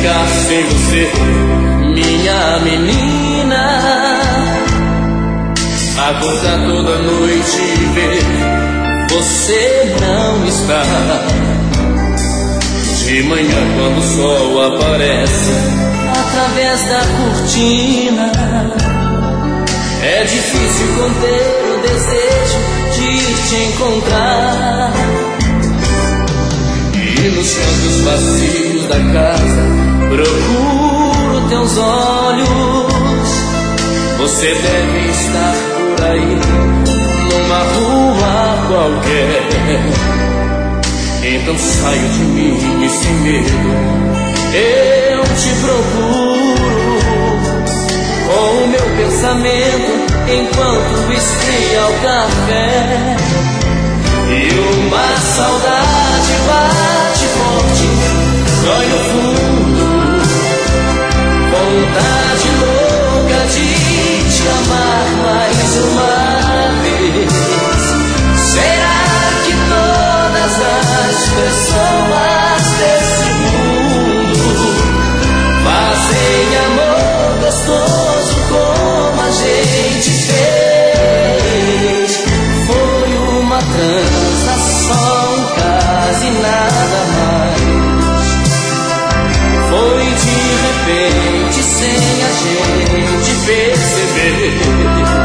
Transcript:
ficar sem você, minha menina. Acordar toda noite e ver você não está. De manhã quando o sol aparece através da cortina, é difícil conter o desejo de te encontrar. E nos cantos vazios da casa procuro teus olhos. Você deve estar por aí, numa rua qualquer. Então saio de mim e sem medo eu te procuro, com o meu pensamento enquanto esfria o café. E uma saudade bate forte, dói no fundo, vontade louca de te amar mais uma vez. Será que todas as pessoas desse mundo fazem amor gostoso como a gente fez? Foi uma transação, quase nada mais. Foi de repente, sem a gente perceber.